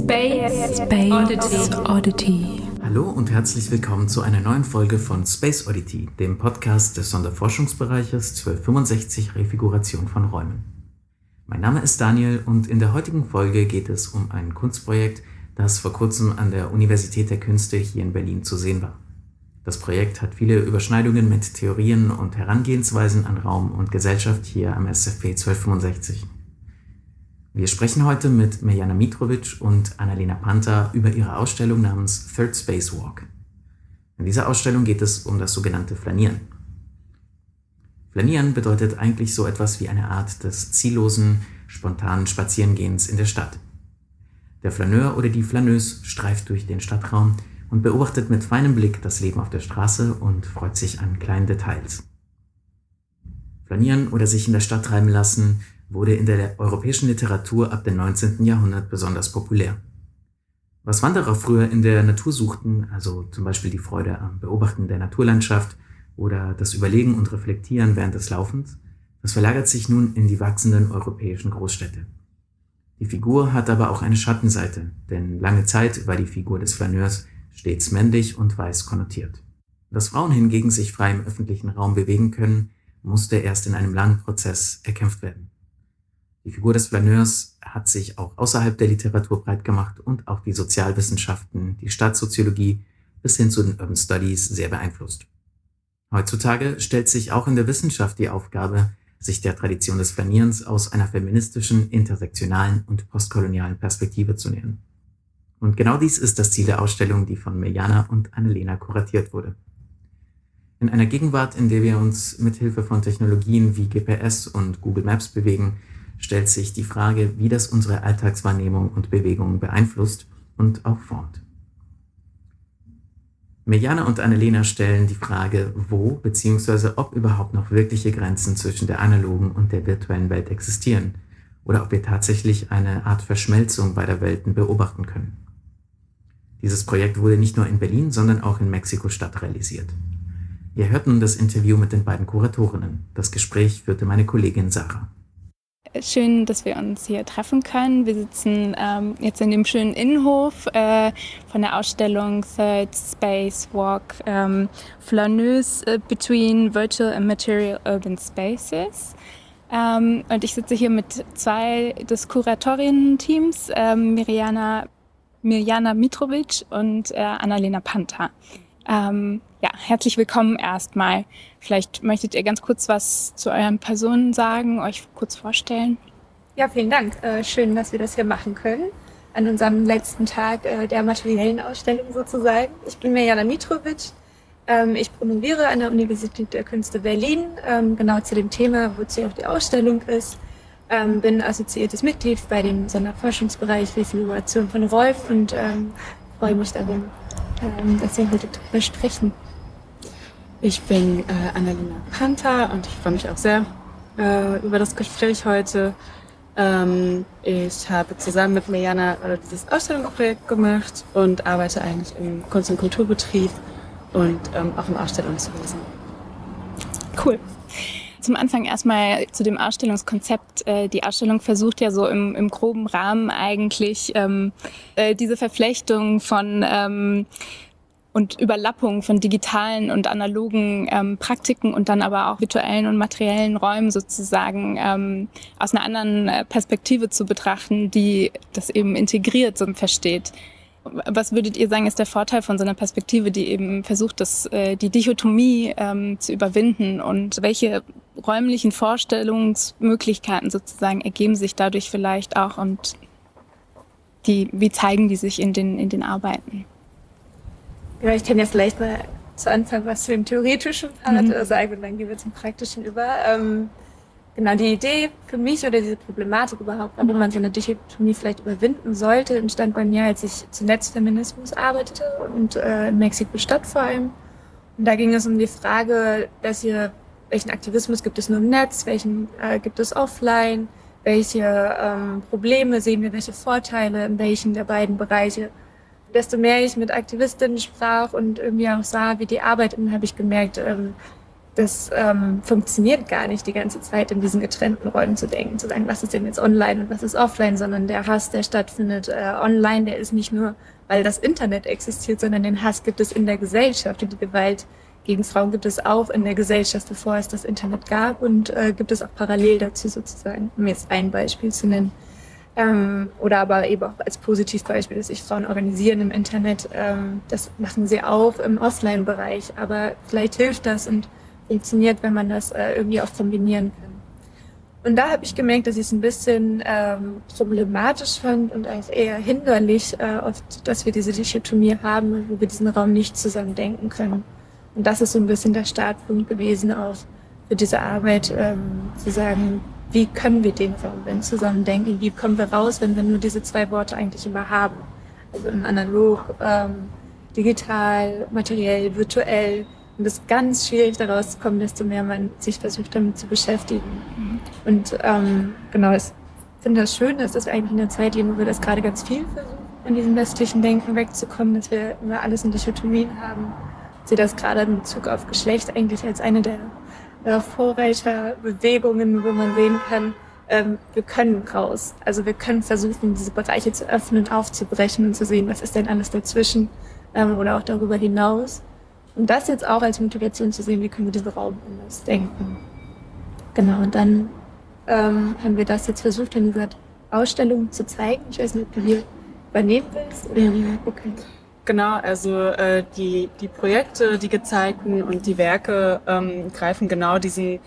Space Oddity. Hallo und herzlich willkommen zu einer neuen Folge von Space Oddity, dem Podcast des Sonderforschungsbereiches 1265 Refiguration von Räumen. Mein Name ist Daniel und in der heutigen Folge geht es um ein Kunstprojekt, das vor kurzem an der Universität der Künste hier in Berlin zu sehen war. Das Projekt hat viele Überschneidungen mit Theorien und Herangehensweisen an Raum und Gesellschaft hier am SFP 1265. Wir sprechen heute mit Mirjana Mitrovic und Annalena Panta über ihre Ausstellung namens Third Spacewalk. In dieser Ausstellung geht es um das sogenannte Flanieren. Flanieren bedeutet eigentlich so etwas wie eine Art des ziellosen, spontanen Spazierengehens in der Stadt. Der Flaneur oder die Flaneuse streift durch den Stadtraum und beobachtet mit feinem Blick das Leben auf der Straße und freut sich an kleinen Details. Flanieren oder sich in der Stadt treiben lassen wurde in der europäischen Literatur ab dem 19. Jahrhundert besonders populär. Was Wanderer früher in der Natur suchten, also zum Beispiel die Freude am Beobachten der Naturlandschaft oder das Überlegen und Reflektieren während des Laufens, das verlagert sich nun in die wachsenden europäischen Großstädte. Die Figur hat aber auch eine Schattenseite, denn lange Zeit war die Figur des Flaneurs stets männlich und weiß konnotiert. Dass Frauen hingegen sich frei im öffentlichen Raum bewegen können, musste erst in einem langen Prozess erkämpft werden. Die Figur des Flaneurs hat sich auch außerhalb der Literatur breit gemacht und auch die Sozialwissenschaften, die Staatssoziologie bis hin zu den Urban Studies sehr beeinflusst. Heutzutage stellt sich auch in der Wissenschaft die Aufgabe, sich der Tradition des Flanierens aus einer feministischen, intersektionalen und postkolonialen Perspektive zu nähern. Und genau dies ist das Ziel der Ausstellung, die von Mirjana und Annalena kuratiert wurde. In einer Gegenwart, in der wir uns mit Hilfe von Technologien wie GPS und Google Maps bewegen, stellt sich die Frage, wie das unsere Alltagswahrnehmung und Bewegung beeinflusst und auch formt. Mirjana und Annalena stellen die Frage, wo bzw. ob überhaupt noch wirkliche Grenzen zwischen der analogen und der virtuellen Welt existieren oder ob wir tatsächlich eine Art Verschmelzung beider Welten beobachten können. Dieses Projekt wurde nicht nur in Berlin, sondern auch in Mexiko-Stadt realisiert. Ihr hört nun das Interview mit den beiden Kuratorinnen. Das Gespräch führte meine Kollegin Sarah. Schön, dass wir uns hier treffen können. Wir sitzen jetzt in dem schönen Innenhof von der Ausstellung Third Spacewalk, Flaneuse between Virtual and Material Urban Spaces. Und ich sitze hier mit zwei des Kuratorinnen-Teams, Mirjana Mitrovic und Annalena Panta. Herzlich willkommen erstmal. Vielleicht möchtet ihr ganz kurz was zu euren Personen sagen, euch kurz vorstellen. Ja, vielen Dank. Schön, dass wir das hier machen können. An unserem letzten Tag der materiellen Ausstellung sozusagen. Ich bin Mirjana Mitrovic. Ich promoviere an der Universität der Künste Berlin, genau zu dem Thema, wozu auch die Ausstellung ist. Bin assoziiertes Mitglied bei dem Sonderforschungsbereich Refiguration von Rolf und freue mich darum, dass wir heute darüber sprechen. Ich bin Annalena Panta und ich freue mich auch sehr über das Gespräch heute. Ich habe zusammen mit Mirjana dieses Ausstellungsprojekt gemacht und arbeite eigentlich im Kunst- und Kulturbetrieb und auch im Ausstellungswesen. Cool. Zum Anfang erstmal zu dem Ausstellungskonzept. Die Ausstellung versucht ja so im groben Rahmen eigentlich diese Verflechtung von und Überlappung von digitalen und analogen Praktiken und dann aber auch virtuellen und materiellen Räumen sozusagen aus einer anderen Perspektive zu betrachten, die das eben integriert und versteht. Was würdet ihr sagen, ist der Vorteil von so einer Perspektive, die eben versucht, die Dichotomie zu überwinden, und welche räumlichen Vorstellungsmöglichkeiten sozusagen ergeben sich dadurch vielleicht auch, und wie zeigen die sich in den Arbeiten? Ja, ich kann ja vielleicht mal zu Anfang was zu dem theoretischen Part sagen und dann gehen wir zum praktischen über. Genau, die Idee für mich oder diese Problematik überhaupt, warum man so eine Dichotomie vielleicht überwinden sollte, entstand bei mir, als ich zu Netzfeminismus arbeitete und in Mexiko-Stadt vor allem. Und da ging es um die Frage, welchen Aktivismus gibt es nur im Netz, welchen gibt es offline, welche Probleme sehen wir, welche Vorteile in welchen der beiden Bereiche. Desto mehr ich mit Aktivistinnen sprach und irgendwie auch sah, wie die arbeiten, habe ich gemerkt, das funktioniert gar nicht, die ganze Zeit in diesen getrennten Räumen zu denken, zu sagen, was ist denn jetzt online und was ist offline, sondern der Hass, der stattfindet online, der ist nicht nur, weil das Internet existiert, sondern den Hass gibt es in der Gesellschaft und die Gewalt gegen Frauen gibt es auch in der Gesellschaft, bevor es das Internet gab und gibt es auch parallel dazu sozusagen, um jetzt ein Beispiel zu nennen. Oder aber eben auch als Positivbeispiel, dass sich Frauen organisieren im Internet. Das machen sie auch im Offline-Bereich, aber vielleicht hilft das und funktioniert, wenn man das irgendwie auch kombinieren kann. Und da habe ich gemerkt, dass ich es ein bisschen problematisch fand und als eher hinderlich, oft, dass wir diese Dichotomie haben, wo wir diesen Raum nicht zusammen denken können. Und das ist so ein bisschen der Startpunkt gewesen auch für diese Arbeit, zu sagen, wie können wir den Raum denn zusammen denken? Wie kommen wir raus, wenn wir nur diese zwei Worte eigentlich immer haben? Also im Analog, digital, materiell, virtuell. Und es ist ganz schwierig, daraus zu kommen, desto mehr man sich versucht, damit zu beschäftigen. Und genau, ich finde das schön, dass wir eigentlich in der Zeit leben, wo wir das gerade ganz viel versuchen, in diesem westlichen Denken wegzukommen, dass wir immer alles in Dichotomien haben. Ich sehe das gerade in Bezug auf Geschlecht eigentlich als eine der Vorreiterbewegungen, wo man sehen kann, wir können raus. Also wir können versuchen, diese Bereiche zu öffnen, aufzubrechen und zu sehen, was ist denn alles dazwischen oder auch darüber hinaus. Und das jetzt auch als Motivation zu sehen, wie können wir diesen Raum anders denken. Genau, und dann haben wir das jetzt versucht, in dieser Ausstellung zu zeigen. Ich weiß nicht, ob du hier übernehmen willst. Okay. Genau, also die Projekte, die gezeigten und die Werke greifen genau diese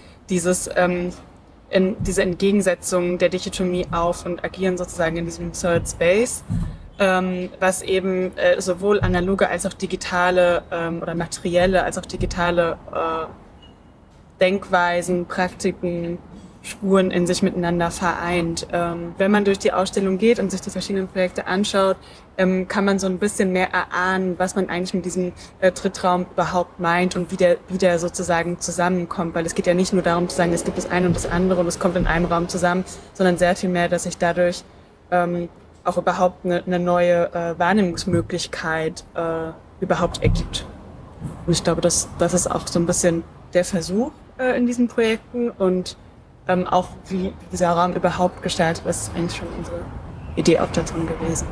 Entgegensetzung der Dichotomie auf und agieren sozusagen in diesem Third Space, was eben sowohl analoge als auch digitale oder materielle als auch digitale Denkweisen, Praktiken, Spuren in sich miteinander vereint. Wenn man durch die Ausstellung geht und sich die verschiedenen Projekte anschaut, kann man so ein bisschen mehr erahnen, was man eigentlich mit diesem Drittraum überhaupt meint und wie der sozusagen zusammenkommt. Weil es geht ja nicht nur darum zu sagen, es gibt das eine und das andere und es kommt in einem Raum zusammen, sondern sehr viel mehr, dass sich dadurch auch überhaupt eine neue Wahrnehmungsmöglichkeit überhaupt ergibt. Und ich glaube, das ist auch so ein bisschen der Versuch in diesen Projekten und auch wie dieser Raum überhaupt gestaltet ist, eigentlich schon unsere Idee auch dazu gewesen.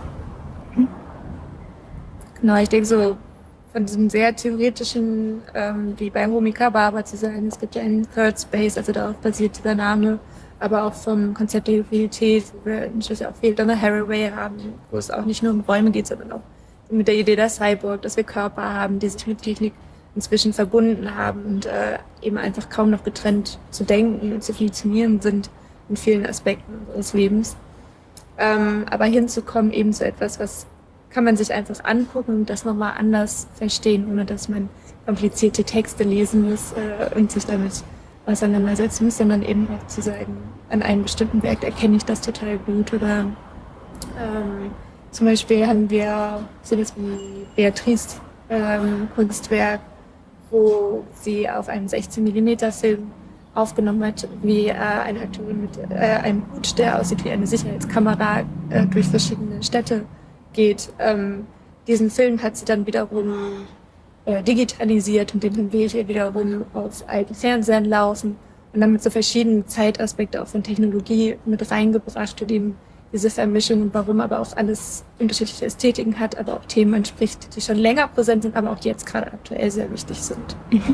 Genau, ich denke so von diesem sehr theoretischen, wie bei Homika Baba zu sagen, es gibt ja einen Third Space, also darauf basiert dieser Name, aber auch vom Konzept der Realität, wo wir natürlich auch viel Donna Haraway haben, wo es auch nicht nur um Räume geht, sondern auch mit der Idee der Cyborg, dass wir Körper haben, die sich mit Technik inzwischen verbunden haben und eben einfach kaum noch getrennt zu denken und zu funktionieren sind in vielen Aspekten unseres Lebens. Aber hinzukommen eben zu etwas, was kann man sich einfach angucken und das nochmal anders verstehen, ohne dass man komplizierte Texte lesen muss und sich damit auseinandersetzen muss, sondern eben auch zu sagen, an einem bestimmten Werk erkenne ich das total gut. Oder zum Beispiel haben wir sowas wie Beatrice Kunstwerk, wo sie auf einem 16mm Film aufgenommen hat, wie eine Aktorin mit einem Hut, der aussieht wie eine Sicherheitskamera, durch verschiedene Städte geht. Diesen Film hat sie dann wiederum digitalisiert und den haben wir hier wiederum auf alten Fernsehern laufen und damit so verschiedene Zeitaspekte auch von Technologie mit reingebracht und eben diese Vermischung und warum aber auch alles unterschiedliche Ästhetiken hat, aber auch Themen anspricht, die schon länger präsent sind, aber auch jetzt gerade aktuell sehr wichtig sind.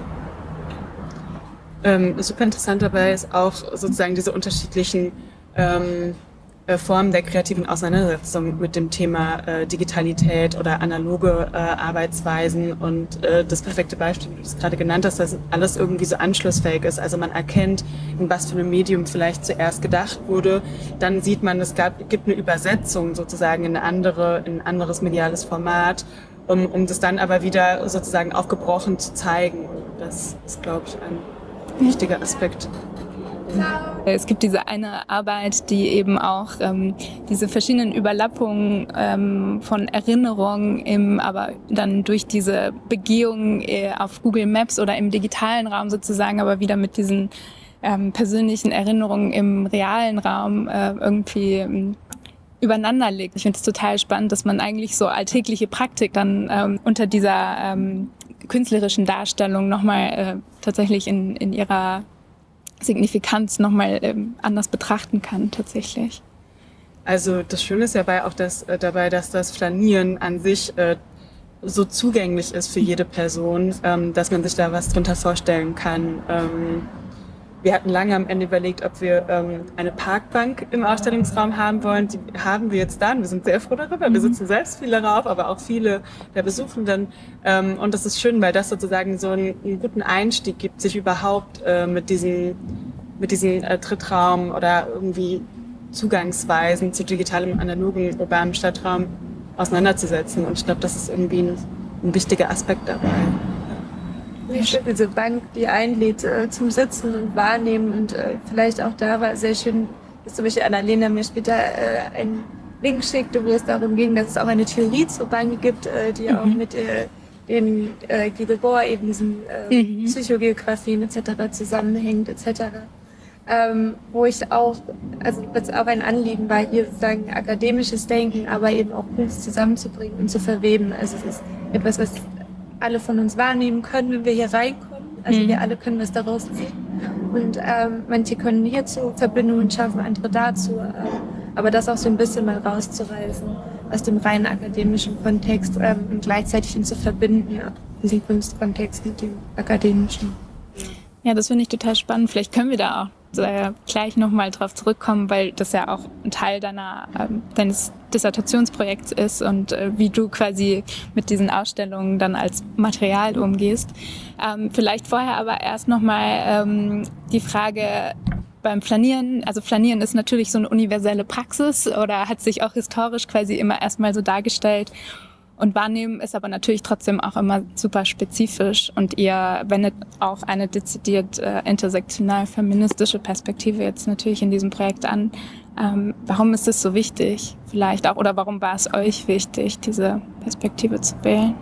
Super interessant dabei ist auch sozusagen diese unterschiedlichen Formen der kreativen Auseinandersetzung mit dem Thema Digitalität oder analoge Arbeitsweisen und das perfekte Beispiel, wie du es gerade genannt hast, dass alles irgendwie so anschlussfähig ist. Also man erkennt, in was für einem Medium vielleicht zuerst gedacht wurde. Dann sieht man, es gibt eine Übersetzung sozusagen in ein anderes mediales Format, um das dann aber wieder sozusagen aufgebrochen zu zeigen. Und das ist, glaube ich, ein wichtiger Aspekt. Es gibt diese eine Arbeit, die eben auch diese verschiedenen Überlappungen von Erinnerungen, aber dann durch diese Begehung auf Google Maps oder im digitalen Raum sozusagen, aber wieder mit diesen persönlichen Erinnerungen im realen Raum irgendwie übereinander legt. Ich finde es total spannend, dass man eigentlich so alltägliche Praktik dann unter dieser künstlerischen Darstellung nochmal tatsächlich in ihrer Signifikanz nochmal anders betrachten kann tatsächlich. Also das Schöne ist ja dabei, dass das Flanieren an sich so zugänglich ist für jede Person, dass man sich da was drunter vorstellen kann. Wir hatten lange am Ende überlegt, ob wir eine Parkbank im Ausstellungsraum haben wollen. Die haben wir jetzt dann. Wir sind sehr froh darüber. Wir sitzen selbst viele darauf, aber auch viele der Besuchenden. Und das ist schön, weil das sozusagen so einen guten Einstieg gibt, sich überhaupt mit diesem Trittraum oder irgendwie Zugangsweisen zu digitalem, analogen, urbanem Stadtraum auseinanderzusetzen. Und ich glaube, das ist irgendwie ein wichtiger Aspekt dabei. Ich finde diese Bank, die einlädt zum Sitzen und Wahrnehmen und vielleicht auch da war sehr schön, dass zum Beispiel Annalena mir später einen Link schickte, wo es darum ging, dass es auch eine Theorie zur Bank gibt, die auch mit den Guy Debord, eben diesen Psychogeografien etc. zusammenhängt etc. Wo ich auch, also was auch ein Anliegen war, hier sozusagen akademisches Denken, aber eben auch Kunst zusammenzubringen und zu verweben. Also es ist etwas, was alle von uns wahrnehmen können, wenn wir hier reinkommen. Also wir alle können was daraus ziehen. Und manche können hierzu Verbindungen schaffen, andere dazu. Aber das auch so ein bisschen mal rauszureißen aus dem rein akademischen Kontext und gleichzeitig ihn zu verbinden, diesen Kunstkontext mit dem akademischen. Ja, das finde ich total spannend. Vielleicht können wir da auch gleich nochmal drauf zurückkommen, weil das ja auch ein Teil deines Dissertationsprojekts ist und wie du quasi mit diesen Ausstellungen dann als Material umgehst. Vielleicht vorher aber erst nochmal die Frage beim Flanieren. Also Flanieren ist natürlich so eine universelle Praxis oder hat sich auch historisch quasi immer erstmal so dargestellt. Und Wahrnehmen ist aber natürlich trotzdem auch immer super spezifisch und ihr wendet auch eine dezidiert intersektional-feministische Perspektive jetzt natürlich in diesem Projekt an. Warum ist es so wichtig vielleicht auch oder warum war es euch wichtig, diese Perspektive zu wählen?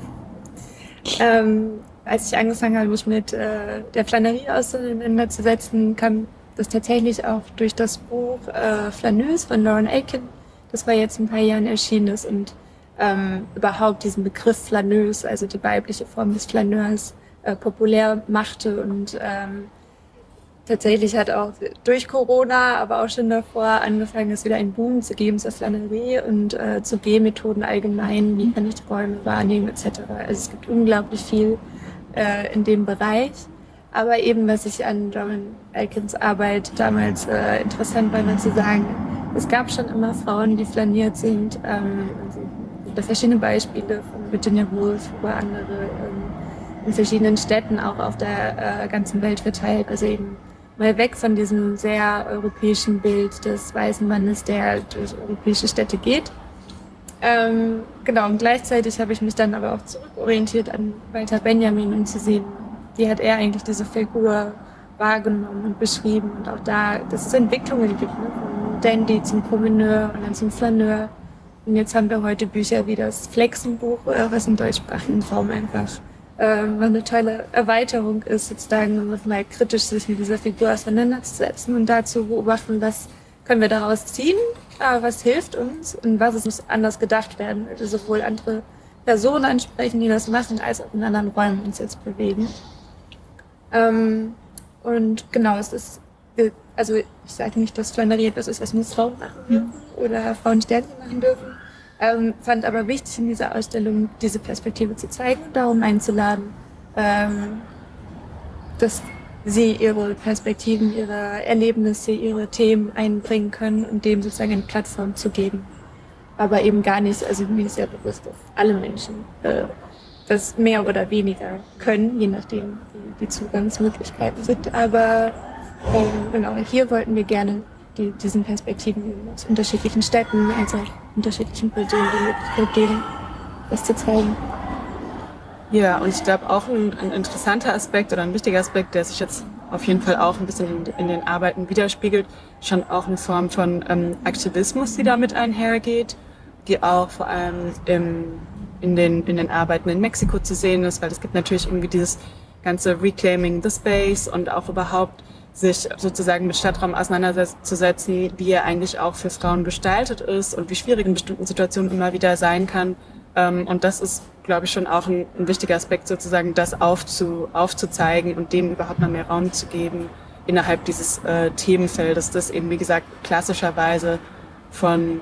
Als ich angefangen habe, mich mit der Flanerie auseinanderzusetzen, kam das tatsächlich auch durch das Buch Flaneuse von Lauren Aiken, das war jetzt ein paar Jahren erschienen ist und überhaupt diesen Begriff Flaneuse, also die weibliche Form des Flaneurs, populär machte und tatsächlich hat auch durch Corona, aber auch schon davor angefangen, es wieder einen Boom zu geben zur Flanerie und zu Gehmethoden allgemein, wie kann ich die Räume wahrnehmen etc. Also es gibt unglaublich viel in dem Bereich, aber eben was ich an Lauren Aikens Arbeit damals interessant war, zu sagen, es gab schon immer Frauen, die flaniert sind, verschiedene Beispiele von Virginia Woolf über andere in verschiedenen Städten auch auf der ganzen Welt verteilt. Also eben mal weg von diesem sehr europäischen Bild des weißen Mannes, der durch europäische Städte geht. Genau, und gleichzeitig habe ich mich dann aber auch zurückorientiert an Walter Benjamin, um zu sehen, wie hat er eigentlich diese Figur wahrgenommen und beschrieben. Und auch da, dass es Entwicklungen gibt, ne? Vom Dandy zum Promeneur und dann zum Flaneur. Und jetzt haben wir heute Bücher wie das Flexenbuch, was im deutschsprachigen Raum einfach eine tolle Erweiterung ist, sozusagen, um mal kritisch sich mit dieser Figur auseinanderzusetzen und dazu beobachten, was können wir daraus ziehen, was hilft uns und was muss anders gedacht werden. Also sowohl andere Personen ansprechen, die das machen, als auch in anderen Räumen uns jetzt bewegen. Und genau, es ist, also ich sage nicht, dass Flanerie etwas ist, was nur Frauen machen dürfen oder Frauen Sternchen machen dürfen. Fand aber wichtig in dieser Ausstellung, diese Perspektive zu zeigen und darum einzuladen, dass sie ihre Perspektiven, ihre Erlebnisse, ihre Themen einbringen können und dem sozusagen eine Plattform zu geben. Aber eben gar nicht, also mir ist ja bewusst, dass alle Menschen das mehr oder weniger können, je nachdem, wie die Zugangsmöglichkeiten sind. Aber genau, hier wollten wir gerne diesen Perspektiven aus unterschiedlichen Städten, also unterschiedlichen Personen die Möglichkeit geben, das zu zeigen. Ja, und ich glaube auch ein interessanter Aspekt oder ein wichtiger Aspekt, der sich jetzt auf jeden Fall auch ein bisschen in den Arbeiten widerspiegelt, schon auch eine Form von Aktivismus, die damit einhergeht, die auch vor allem in den Arbeiten in Mexiko zu sehen ist, weil es gibt natürlich irgendwie dieses ganze Reclaiming the Space und auch überhaupt sich sozusagen mit Stadtraum auseinanderzusetzen, wie er eigentlich auch für Frauen gestaltet ist und wie schwierig in bestimmten Situationen immer wieder sein kann. Und das ist glaube ich, schon auch ein wichtiger Aspekt, sozusagen das aufzuzeigen und dem überhaupt mal mehr Raum zu geben innerhalb dieses Themenfeldes, das eben, wie gesagt, klassischerweise von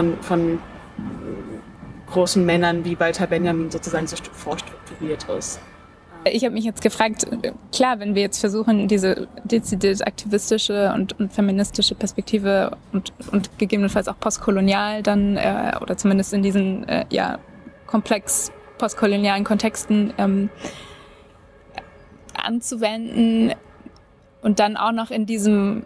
großen Männern wie Walter Benjamin sozusagen so vorstrukturiert ist. Ich habe mich jetzt gefragt, klar, wenn wir jetzt versuchen, diese dezidiert aktivistische und feministische Perspektive und gegebenenfalls auch postkolonial dann, oder zumindest in diesen komplex postkolonialen Kontexten anzuwenden und dann auch noch in diesem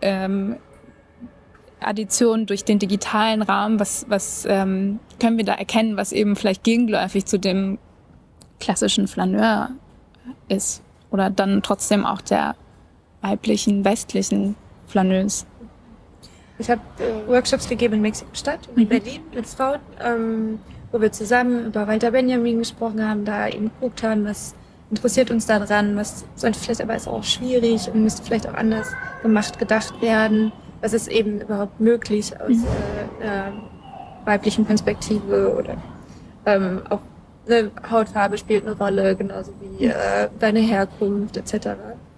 Addition durch den digitalen Rahmen, was können wir da erkennen, was eben vielleicht gegenläufig zu dem klassischen Flaneur ist oder dann trotzdem auch der weiblichen, westlichen Flaneuse. Ich habe Workshops gegeben in Mexiko-Stadt, in Berlin mit Frauen, wo wir zusammen über Walter Benjamin gesprochen haben, da eben geguckt haben, was interessiert uns daran, was sollte vielleicht aber ist auch schwierig und müsste vielleicht auch anders gedacht werden, was ist eben überhaupt möglich aus weiblichen Perspektive oder auch eine Hautfarbe spielt eine Rolle, genauso wie deine Herkunft etc.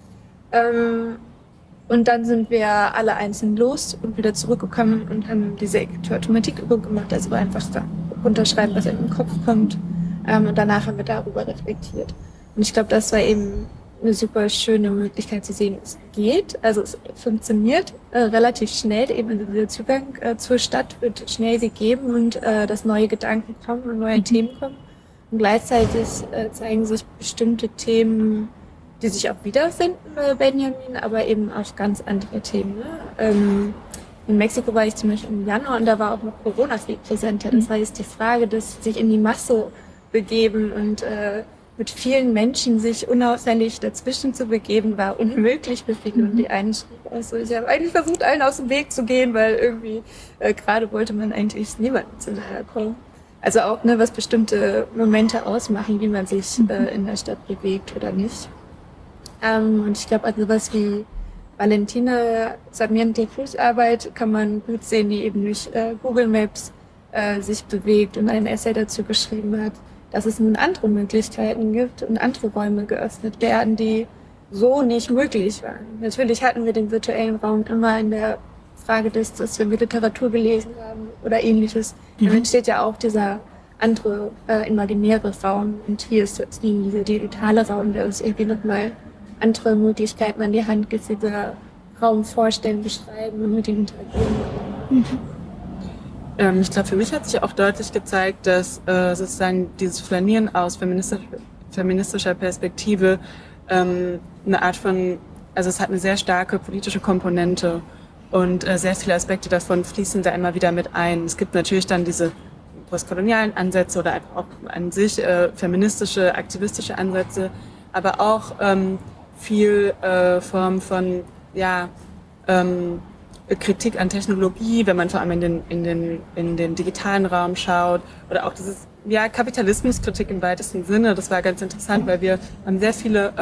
Und dann sind wir alle einzeln los und wieder zurückgekommen und haben diese Automatikübung gemacht, also einfach da runterschreiben, was in den Kopf kommt. Und danach haben wir darüber reflektiert. Und ich glaube, das war eben eine super schöne Möglichkeit zu sehen, es geht. Also es funktioniert relativ schnell. Eben dieser Zugang zur Stadt wird schnell gegeben und dass neue Gedanken kommen und neue Themen kommen. Und gleichzeitig zeigen sich bestimmte Themen, die sich auch wiederfinden bei Benjamin, aber eben auch ganz andere Themen. Ne? In Mexiko war ich zum Beispiel im Januar und da war auch noch Corona viel präsenter. Das heißt, die Frage, dass sich in die Masse begeben und mit vielen Menschen sich unauffällig dazwischen zu begeben, war unmöglich für viele. Und die einen schrieben also, ich habe eigentlich versucht, allen aus dem Weg zu gehen, weil irgendwie gerade wollte man eigentlich niemandem zu nahe kommen. Also auch, ne, was bestimmte Momente ausmachen, wie man sich in der Stadt bewegt oder nicht. Und ich glaube, also was wie Valentina Sarmiento Fußarbeit kann man gut sehen, die eben durch Google Maps sich bewegt und ein Essay dazu geschrieben hat, dass es nun andere Möglichkeiten gibt und andere Räume geöffnet werden, die so nicht möglich waren. Natürlich hatten wir den virtuellen Raum immer in der Frage des, dass wir Literatur gelesen haben oder ähnliches. Dann entsteht ja auch dieser andere imaginäre Raum. Und hier ist jetzt dieser digitale Raum, der uns irgendwie nochmal andere Möglichkeiten an die Hand gibt, dieser Raum vorstellen, beschreiben und mit ihm interagieren. Ich glaube, für mich hat sich auch deutlich gezeigt, dass sozusagen dieses Flanieren aus feministischer Perspektive eine Art von, also es hat eine sehr starke politische Komponente und sehr viele Aspekte davon fließen da immer wieder mit ein. Es gibt natürlich dann diese postkolonialen Ansätze oder einfach auch an sich feministische, aktivistische Ansätze, aber auch viel Form von Kritik an Technologie, wenn man vor allem in den digitalen Raum schaut, oder auch dieses Kapitalismuskritik im weitesten Sinne. Das war ganz interessant, weil wir haben sehr viele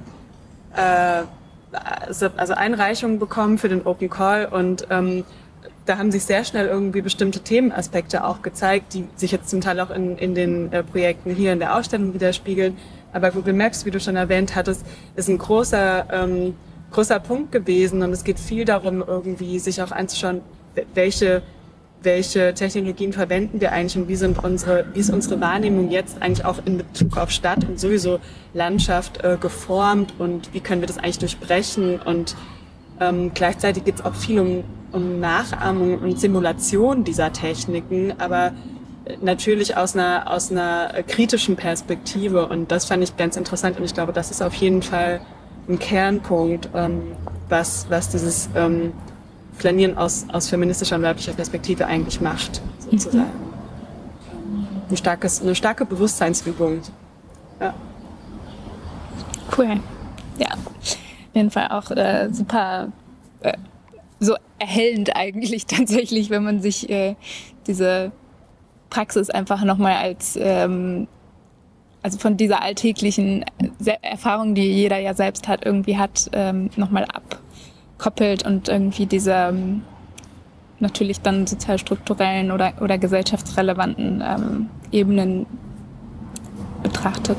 also Einreichungen bekommen für den Open Call und da haben sich sehr schnell irgendwie bestimmte Themenaspekte auch gezeigt, die sich jetzt zum Teil auch in den Projekten hier in der Ausstellung widerspiegeln. Aber Google Maps, wie du schon erwähnt hattest, ist ein großer Punkt gewesen und es geht viel darum, irgendwie sich auch anzuschauen, welche Technologien verwenden wir eigentlich und wie ist unsere Wahrnehmung jetzt eigentlich auch in Bezug auf Stadt und sowieso Landschaft geformt und wie können wir das eigentlich durchbrechen und gleichzeitig geht es auch viel um Nachahmung und Simulation dieser Techniken, aber natürlich aus einer kritischen Perspektive und das fand ich ganz interessant und ich glaube, das ist auf jeden Fall ein Kernpunkt, was dieses Flanieren aus feministischer und weiblicher Perspektive eigentlich macht, sozusagen. Eine starke Bewusstseinsübung. Ja. Cool. Ja, auf jeden Fall auch super so erhellend eigentlich tatsächlich, wenn man sich diese Praxis einfach nochmal als also von dieser alltäglichen Erfahrung, die jeder ja selbst hat, irgendwie hat, nochmal abkoppelt und irgendwie diese natürlich dann sozialstrukturellen oder gesellschaftsrelevanten Ebenen betrachtet.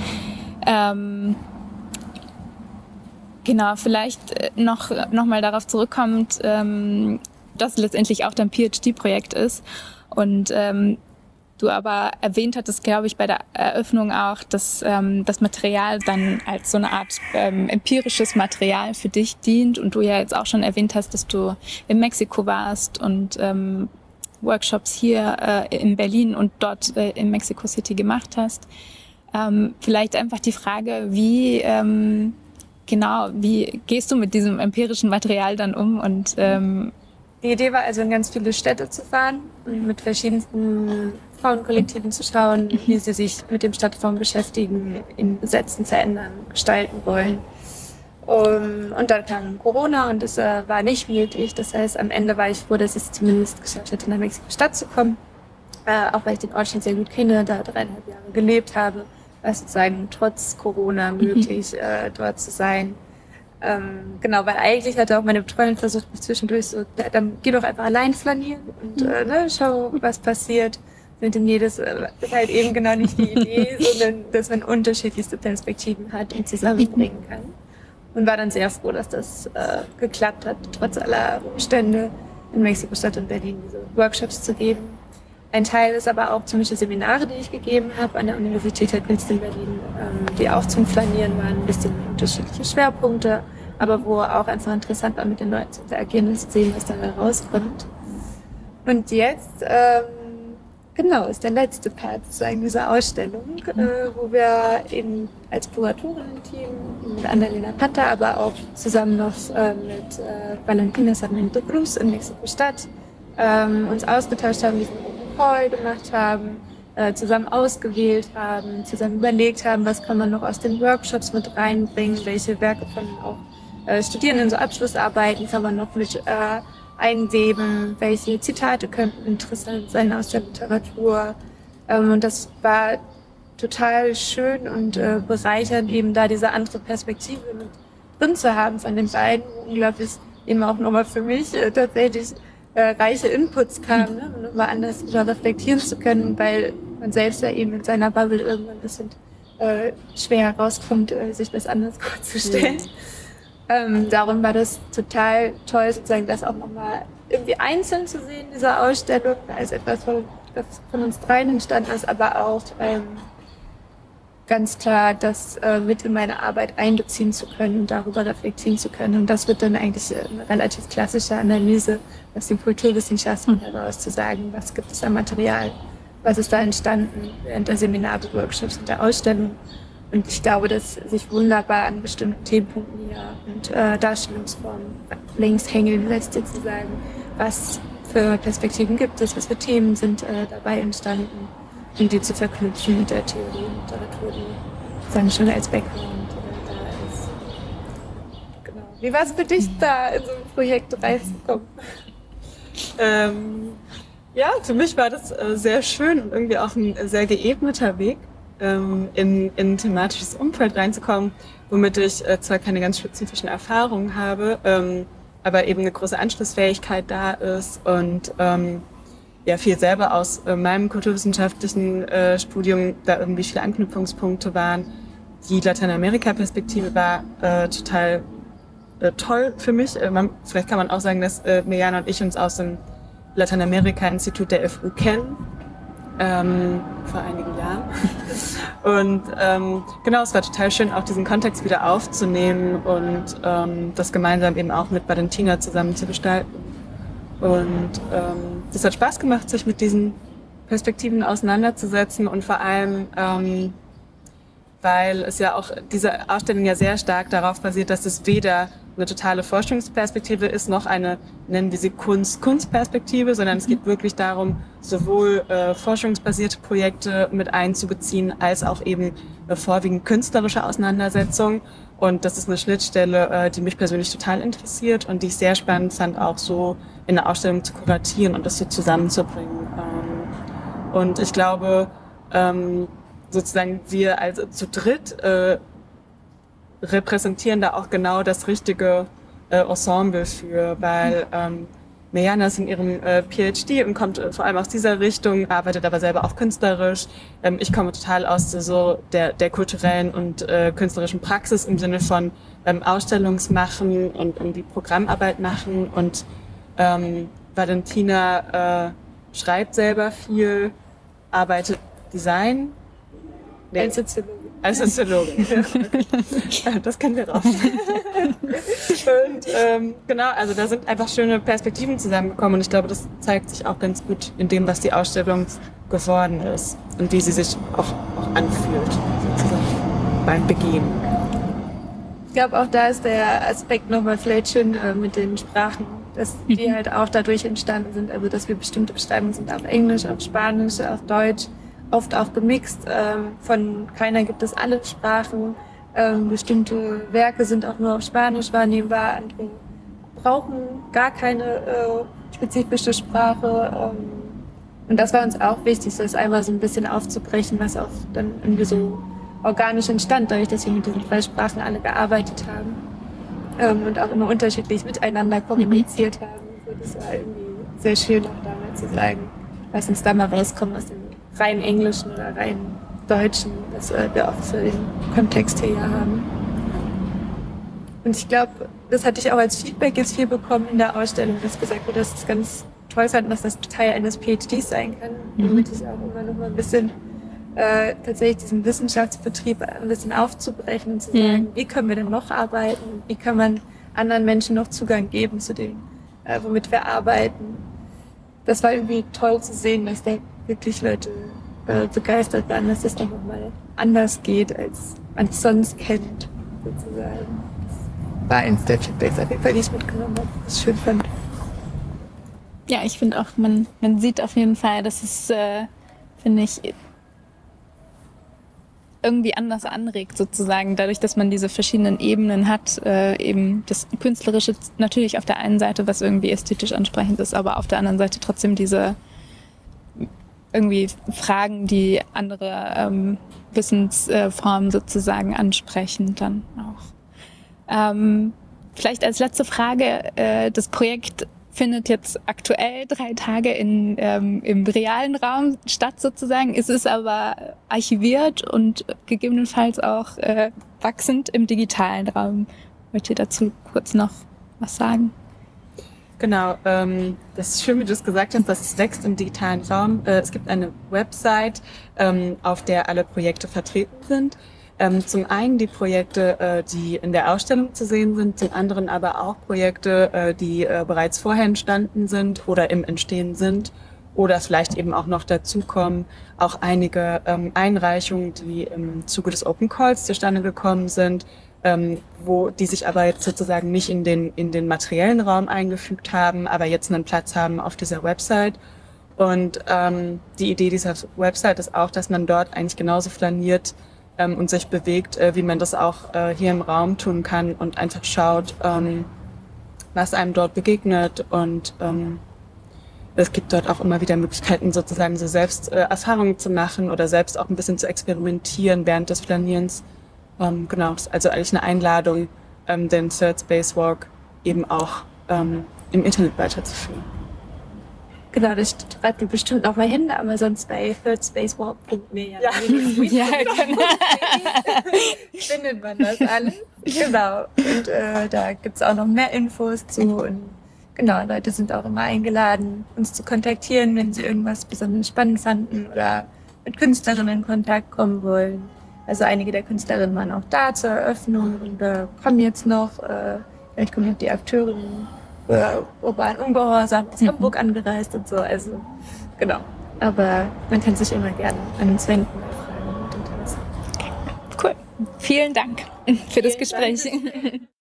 Genau, vielleicht noch mal darauf zurückkommt, dass letztendlich auch dein PhD-Projekt ist und du aber erwähnt hattest, glaube ich, bei der Eröffnung auch, dass das Material dann als so eine Art empirisches Material für dich dient und du ja jetzt auch schon erwähnt hast, dass du in Mexiko warst und Workshops hier in Berlin und dort in Mexico City gemacht hast. Vielleicht einfach die Frage, wie gehst du mit diesem empirischen Material dann um? Und die Idee war also, in ganz viele Städte zu fahren und mit verschiedensten Frauenkollektiven zu schauen, wie sie sich mit dem Stadtraum beschäftigen, in Gesetzen verändern, gestalten wollen. Und dann kam Corona und es war nicht möglich. Das heißt, am Ende war ich froh, dass ich es zumindest geschafft hätte, nach Mexiko-Stadt zu kommen. Auch weil ich den Ort schon sehr gut kenne, da 3,5 Jahre gelebt habe, war es sozusagen trotz Corona möglich, dort zu sein. Genau, weil eigentlich hatte auch meine Betreuerin versucht, mich zwischendurch so, dann geh doch einfach allein flanieren und schau, was passiert. Mit dem jedes ist halt eben genau nicht die Idee, sondern dass man unterschiedlichste Perspektiven hat und zusammenbringen kann. Und war dann sehr froh, dass das geklappt hat, trotz aller Umstände in Mexiko-Stadt und Berlin diese Workshops zu geben. Ein Teil ist aber auch zum Beispiel Seminare, die ich gegeben habe an der Universität der Künste in Berlin, die auch zum Flanieren waren, ein bisschen unterschiedliche Schwerpunkte, aber wo auch einfach interessant war, mit den Leuten zu interagieren und zu sehen, was dabei rauskommt. Und jetzt, genau, ist der letzte Part sozusagen dieser Ausstellung, wo wir eben als Kuratoren-Team mit Annalena Panta, aber auch zusammen noch mit Valentina Sarmiento Cruz in Mexiko-Stadt uns ausgetauscht haben, diesen Open Call gemacht haben, zusammen ausgewählt haben, zusammen überlegt haben, was kann man noch aus den Workshops mit reinbringen, welche Werke von auch Studierenden, so Abschlussarbeiten kann man noch mit einweben, welche Zitate könnten interessant sein aus der Literatur. Und das war total schön und bereichernd, eben da diese andere Perspektive mit drin zu haben von den beiden, wo unglaublich eben auch nochmal für mich tatsächlich reiche Inputs kamen, ne? Nochmal anders reflektieren zu können, weil man selbst ja eben in seiner Bubble irgendwann ein bisschen schwer herauskommt, sich das anders vorzustellen. Darum war das total toll, sozusagen das auch nochmal irgendwie einzeln zu sehen, diese Ausstellung, als etwas, das von uns dreien entstanden ist, aber auch ganz klar, das mit in meine Arbeit einbeziehen zu können und darüber reflektieren zu können. Und das wird dann eigentlich eine relativ klassische Analyse aus den Kulturwissenschaften heraus, zu sagen, was gibt es an Material, was ist da entstanden während der Seminare, Workshops und der Ausstellung. Und ich glaube, dass sich wunderbar an bestimmten Themenpunkten hier und Darstellungsformen längst hängen lässt, sozusagen, was für Perspektiven gibt es, was für Themen sind dabei entstanden, und die zu verknüpfen mit der Theorie und Literatur, die sagen schon als Background da ist. Genau. Wie war es für dich, da in so ein Projekt reinzukommen? Ja, für mich war das sehr schön und irgendwie auch ein sehr geebneter Weg, in ein thematisches Umfeld reinzukommen, womit ich zwar keine ganz spezifischen Erfahrungen habe, aber eben eine große Anschlussfähigkeit da ist und ja, viel selber aus meinem kulturwissenschaftlichen Studium da irgendwie viele Anknüpfungspunkte waren. Die Lateinamerika-Perspektive war total toll für mich. Vielleicht kann man auch sagen, dass Mirjana und ich uns aus dem Lateinamerika-Institut der FU kennen, vor einigen Jahren. Und genau, es war total schön, auch diesen Kontext wieder aufzunehmen und das gemeinsam eben auch mit Valentina zusammen zu gestalten. Und das hat Spaß gemacht, sich mit diesen Perspektiven auseinanderzusetzen und vor allem, weil es ja auch diese Ausstellung ja sehr stark darauf basiert, dass es weder eine totale Forschungsperspektive ist, noch eine, nennen wir sie Kunstperspektive, sondern es geht wirklich darum, sowohl forschungsbasierte Projekte mit einzubeziehen, als auch eben vorwiegend künstlerische Auseinandersetzungen. Und das ist eine Schnittstelle, die mich persönlich total interessiert und die ich sehr spannend fand, auch so in der Ausstellung zu kuratieren und das so zusammenzubringen. Und ich glaube, sozusagen wir also zu dritt repräsentieren da auch genau das richtige Ensemble für, weil Mirjana ist in ihrem PhD und kommt vor allem aus dieser Richtung, arbeitet aber selber auch künstlerisch. Ich komme total aus so der kulturellen und künstlerischen Praxis im Sinne von Ausstellungsmachen und irgendwie Programmarbeit machen. Und Valentina schreibt selber viel, arbeitet Design. Als Soziologin. Das können wir raus. Und genau, also da sind einfach schöne Perspektiven zusammengekommen und ich glaube, das zeigt sich auch ganz gut in dem, was die Ausstellung geworden ist und wie sie sich auch anfühlt, sozusagen beim Begehen. Ich glaube, auch da ist der Aspekt nochmal vielleicht schön mit den Sprachen, dass die halt auch dadurch entstanden sind, also dass wir bestimmte Beschreibungen sind auf Englisch, auf Spanisch, auf Deutsch, oft auch gemixt. Von keiner gibt es alle Sprachen. Bestimmte Werke sind auch nur auf Spanisch wahrnehmbar. Andere brauchen gar keine spezifische Sprache. Und das war uns auch wichtig, das einmal so ein bisschen aufzubrechen, was auch dann irgendwie so organisch entstand, dadurch, dass wir mit diesen 3 Sprachen alle gearbeitet haben und auch immer unterschiedlich miteinander kommuniziert haben. So, das war irgendwie sehr schön, auch damals zu sagen, lass uns da mal rauskommen aus dem rein Englischen oder rein Deutschen, das wir auch für den Kontext hier haben. Und ich glaube, das hatte ich auch als Feedback jetzt viel bekommen in der Ausstellung, dass gesagt wurde, dass es ganz toll fand, dass das Teil eines PhDs sein kann, damit ich auch immer noch mal ein bisschen tatsächlich diesen Wissenschaftsbetrieb ein bisschen aufzubrechen und zu sagen, wie können wir denn noch arbeiten, wie kann man anderen Menschen noch Zugang geben zu dem, womit wir arbeiten. Das war irgendwie toll zu sehen, dass da wirklich Leute begeistert waren, dass es dann nochmal anders geht, als man es sonst kennt, sozusagen. Das war eins der Feedbacks, auf jeden Fall, die ich mitgenommen habe, was ich schön fand. Ja, ich finde auch, man sieht auf jeden Fall, dass es, finde ich, irgendwie anders anregt, sozusagen, dadurch, dass man diese verschiedenen Ebenen hat, eben das Künstlerische natürlich auf der einen Seite, was irgendwie ästhetisch ansprechend ist, aber auf der anderen Seite trotzdem diese irgendwie Fragen, die andere Wissensformen sozusagen ansprechen, dann auch. Vielleicht als letzte Frage, das Projekt findet jetzt aktuell 3 Tage im realen Raum statt sozusagen. Es ist aber archiviert und gegebenenfalls auch wachsend im digitalen Raum. Wollt ihr dazu kurz noch was sagen? Genau, das ist schön, wie du es gesagt hast, dass es wächst im digitalen Raum. Es gibt eine Website, auf der alle Projekte vertreten sind. Zum einen die Projekte, die in der Ausstellung zu sehen sind, zum anderen aber auch Projekte, die bereits vorher entstanden sind oder im Entstehen sind oder vielleicht eben auch noch dazukommen. Auch einige Einreichungen, die im Zuge des Open Calls zustande gekommen sind, wo die sich aber jetzt sozusagen nicht in den materiellen Raum eingefügt haben, aber jetzt einen Platz haben auf dieser Website. Und die Idee dieser Website ist auch, dass man dort eigentlich genauso flaniert und sich bewegt, wie man das auch hier im Raum tun kann und einfach schaut, was einem dort begegnet. Und es gibt dort auch immer wieder Möglichkeiten, sozusagen so selbst Erfahrungen zu machen oder selbst auch ein bisschen zu experimentieren während des Flanierens. Genau, das ist also eigentlich eine Einladung, den Third Space Walk eben auch im Internet weiterzuführen. Genau, das schreibt ihr bestimmt noch mal hin, aber sonst bei thirdspacewalk.me ja, genau. findet man das alles. Genau. Und da gibt's auch noch mehr Infos zu. Und genau, Leute sind auch immer eingeladen, uns zu kontaktieren, wenn sie irgendwas besonders spannend fanden oder mit Künstlerinnen in Kontakt kommen wollen. Also einige der Künstlerinnen waren auch da zur Eröffnung und kommen jetzt noch. Vielleicht kommen noch die Akteurinnen. Urban Ungehorsam aus Hamburg angereist und so, also genau. Aber man kann sich immer gerne an uns wenden bei Fragen und Interessen. Cool. Vielen Dank für das Gespräch.